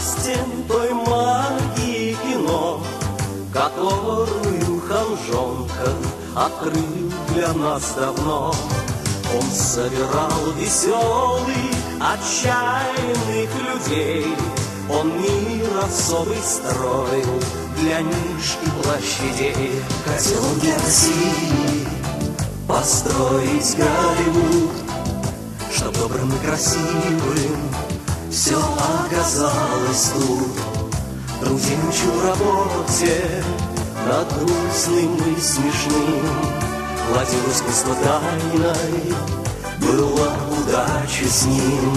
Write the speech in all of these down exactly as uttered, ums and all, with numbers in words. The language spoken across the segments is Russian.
подвластен той магии кино, которую Ханжонка открыл для нас давно. Он собирал веселых, отчаянных людей, он мир особый строил для ниш и площадей. Хотел он для России построить Голливуд, чтоб добрым и красивым все оказалось тут. Друзей учил в работе над грустным и смешным, владел искусство тайной, была удача с ним.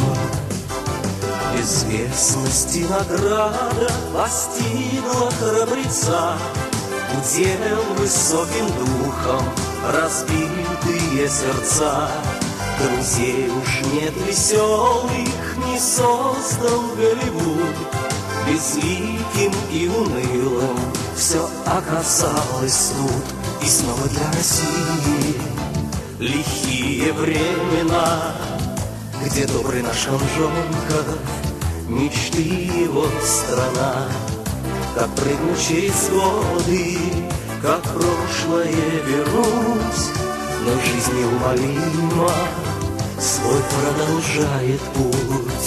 Безвестности награда постигла храбреца, удел высоким духом разбитые сердца. Друзей уж нет веселых, не создал Голливуд, безликим и унылым все оказалось тут. И снова для России лихие времена, где добрый наш Ханжонка, мечты его страна. Как прыгну через годы, как прошлое вернусь, но жизнь неумолима свой продолжает путь.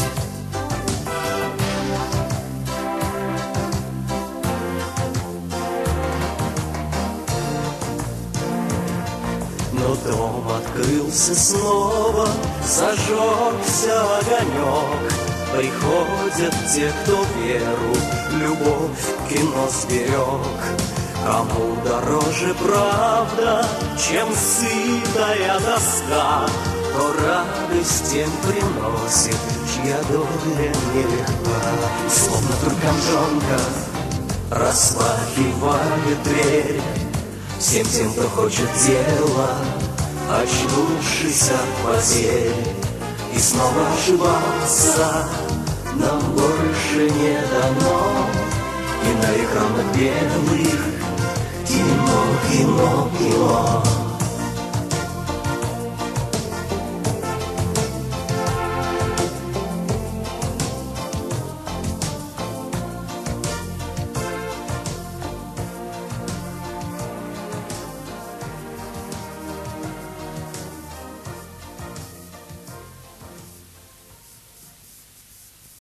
Но дом открылся снова, зажегся огонек. Приходят те, кто веру, любовь, кино сберег. Кому дороже правда, чем сытая доска, то радость тем приносит, чья доля нелегка. Словно турканжонка распахивает дверь всем тем, кто хочет дела, очнувшись от потерь. И снова ошибаться нам больше не дано, и на экранах белых кино, кино, кино.